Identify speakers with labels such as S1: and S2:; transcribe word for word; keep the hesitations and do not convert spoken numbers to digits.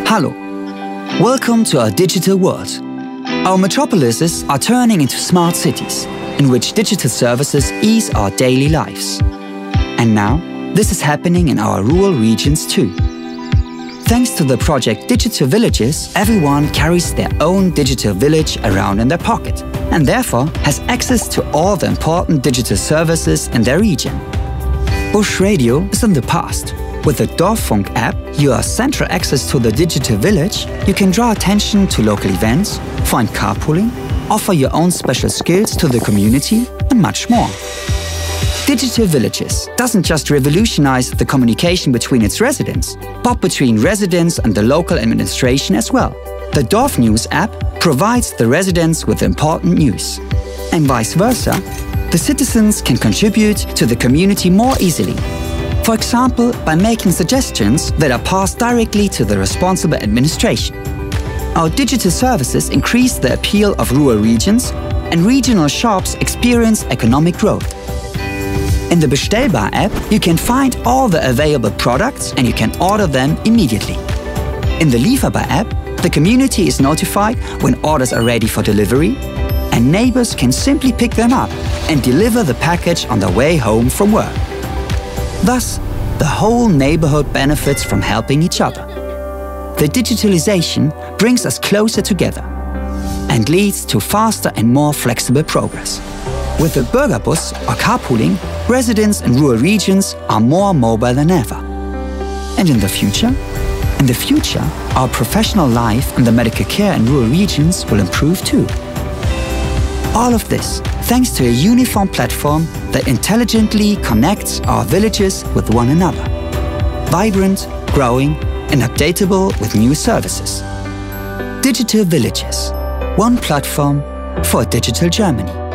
S1: Hallo. Welcome to our digital world. Our metropolises are turning into smart cities, in which digital services ease our daily lives. And now, this is happening in our rural regions too. Thanks to the project Digital Villages, everyone carries their own digital village around in their pocket and therefore has access to all the important digital services in their region. Bush Radio is in the past. With the Dorffunk app, you have central access to the digital village, you can draw attention to local events, find carpooling, offer your own special skills to the community and much more. Digital Villages doesn't just revolutionize the communication between its residents, but between residents and the local administration as well. The Dorf News app provides the residents with important news. And vice versa, the citizens can contribute to the community more easily. For example, by making suggestions that are passed directly to the responsible administration. Our digital services increase the appeal of rural regions, and regional shops experience economic growth. In the Bestellbar app, you can find all the available products and you can order them immediately. In the Lieferbar app, the community is notified when orders are ready for delivery, and neighbors can simply pick them up and deliver the package on their way home from work. Thus, the whole neighborhood benefits from helping each other. The digitalization brings us closer together and leads to faster and more flexible progress. With the Bürgerbus or carpooling, residents in rural regions are more mobile than ever. And in the future? In the future, our professional life and the medical care in rural regions will improve too. All of this thanks to a uniform platform that intelligently connects our villages with one another. Vibrant, growing, and updatable with new services. Digital Villages. One platform for a digital Germany.